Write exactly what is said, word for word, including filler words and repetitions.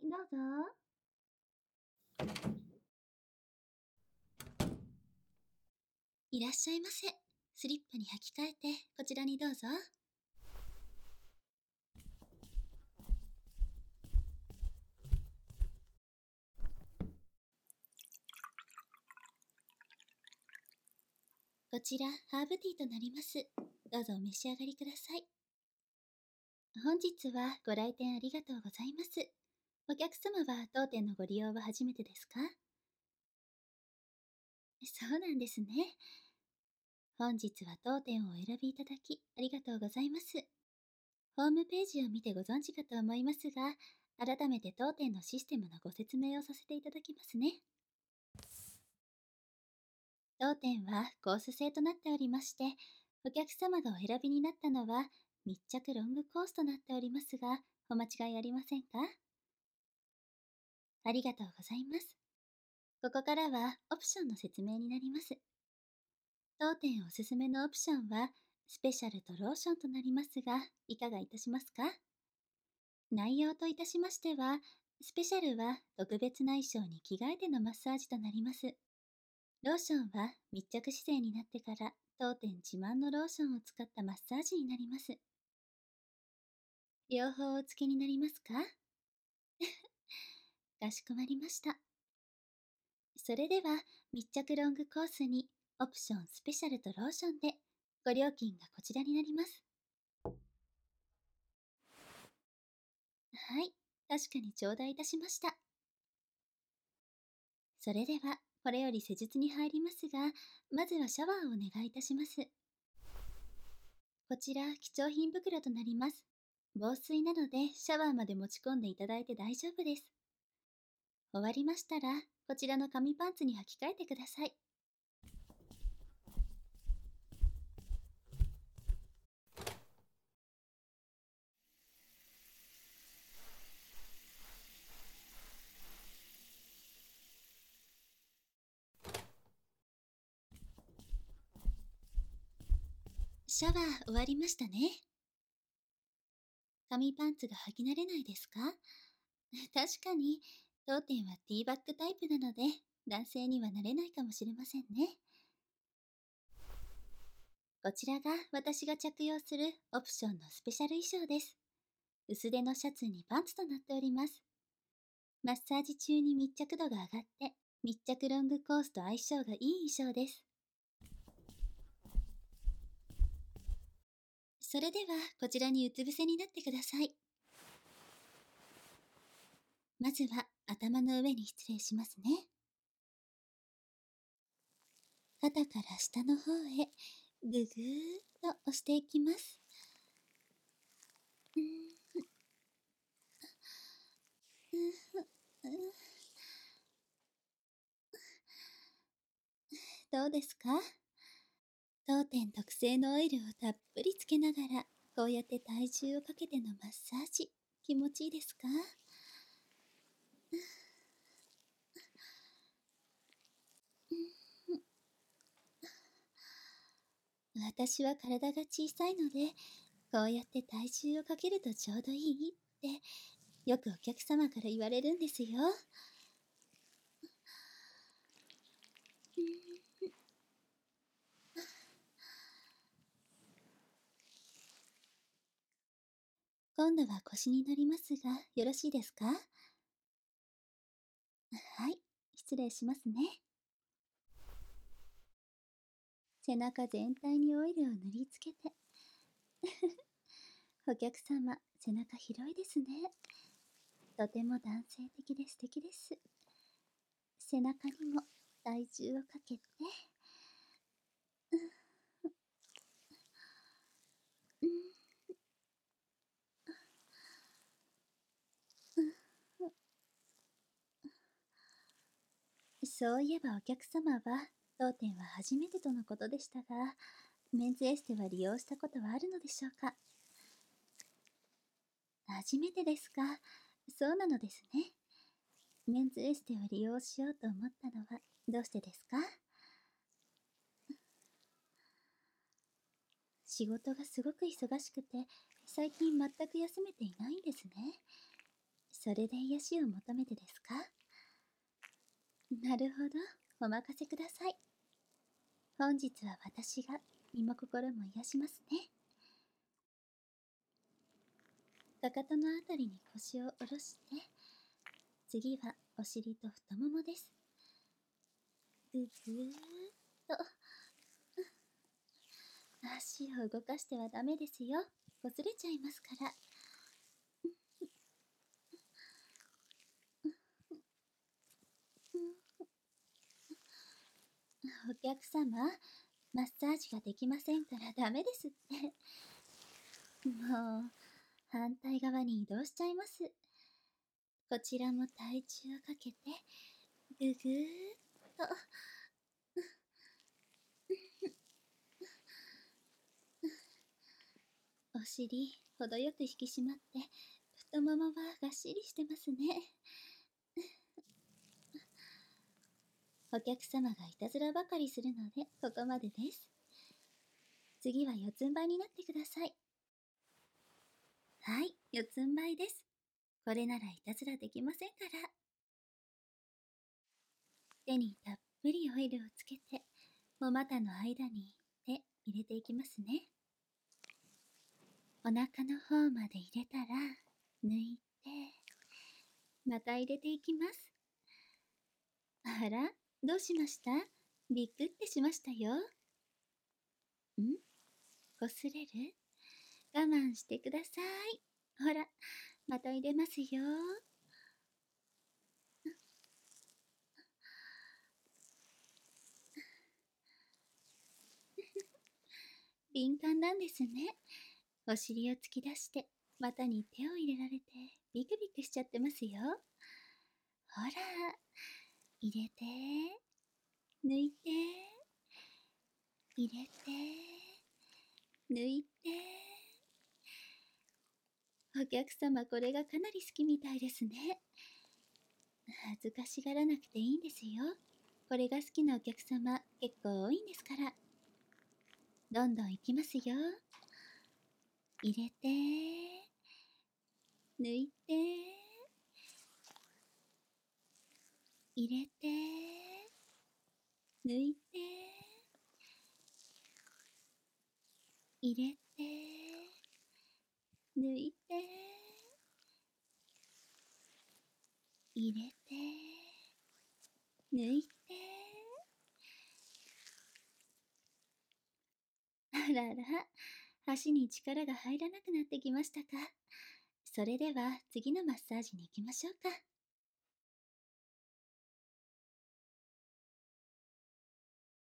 どうぞ。いらっしゃいませ。スリッパに履き替えて、こちらにどうぞ。こちら、ハーブティーとなります。どうぞお召し上がりください。本日はご来店ありがとうございます。お客様は当店のご利用は初めてですか？そうなんですね。本日は当店をお選びいただき、ありがとうございます。ホームページを見てご存知かと思いますが、改めて当店のシステムのご説明をさせていただきますね。当店はコース制となっておりまして、お客様がお選びになったのは密着ロングコースとなっておりますが、お間違いありませんか？ありがとうございます。ここからはオプションの説明になります。当店おすすめのオプションは、スペシャルとローションとなりますが、いかがいたしますか？内容といたしましては、スペシャルは特別な衣装に着替えてのマッサージとなります。ローションは密着姿勢になってから当店自慢のローションを使ったマッサージになります。両方お付けになりますか？かしこまりました。それでは密着ロングコースにオプションスペシャルとローションでご料金がこちらになります。はい、確かに頂戴いたしました。それではこれより施術に入りますが、まずはシャワーをお願いいたします。こちら貴重品袋となります。防水なのでシャワーまで持ち込んでいただいて大丈夫です。終わりましたら、こちらの紙パンツに履き替えてください。シャワー終わりましたね。紙パンツが履き慣れないですか？確かに、当店はティーバッグタイプなので、男性にはなれないかもしれませんね。こちらが私が着用するオプションのスペシャル衣装です。薄手のシャツにパンツとなっております。マッサージ中に密着度が上がって、密着ロングコースと相性がいい衣装です。それでは、こちらにうつ伏せになってください。まずは、頭の上に失礼しますね。肩から下の方へ、ぐぐーっと押していきます。うんうんどうですか？当店特製のオイルをたっぷりつけながら、こうやって体重をかけてのマッサージ、気持ちいいですか？私は体が小さいので、こうやって体重をかけるとちょうどいいって、よくお客様から言われるんですよ。今度は腰に乗りますが、よろしいですか？はい、失礼しますね。背中全体にオイルを塗りつけて。お客様、背中広いですね。とても男性的で素敵です。背中にも体重をかけて。うんそういえばお客様は、当店は初めてとのことでしたが、メンズエステは利用したことはあるのでしょうか？初めてですか。そうなのですね。メンズエステを利用しようと思ったのはどうしてですか？仕事がすごく忙しくて、最近全く休めていないんですね。 それで癒しを求めてですか？なるほど、お任せください。本日は私が身も心も癒しますね。かかとのあたりに腰を下ろして、次はお尻と太ももです。ぐぐーっと。足を動かしてはダメですよ。擦れちゃいますから。お客様、マッサージができませんからダメですって。もう、反対側に移動しちゃいます。こちらも体重をかけて、ぐぐーっと。お尻、程よく引き締まって、太ももはがっしりしてますね。お客様がいたずらばかりするので、ここまでです。次は四つん這いになってください。はい、四つん這いです。これならいたずらできませんから。手にたっぷりオイルをつけて、も股の間に手入れていきますね。お腹の方まで入れたら、抜いて、また入れていきます。あら、どうしました？びっくってしましたよ。ん？こすれる？我慢してください。ほら、また入れますよ。敏感なんですね。お尻を突き出して、股に手を入れられて、ビクビクしちゃってますよ。ほら、入れて、抜いて、入れて、抜いて。お客様、これがかなり好きみたいですね。恥ずかしがらなくていいんですよ。これが好きなお客様、結構多いんですから。どんどんいきますよ。入れて、抜いて、入れて、抜いて、入れて、抜いて、入れて、抜いて。あらら、足に力が入らなくなってきましたか。それでは次のマッサージに行きましょうか。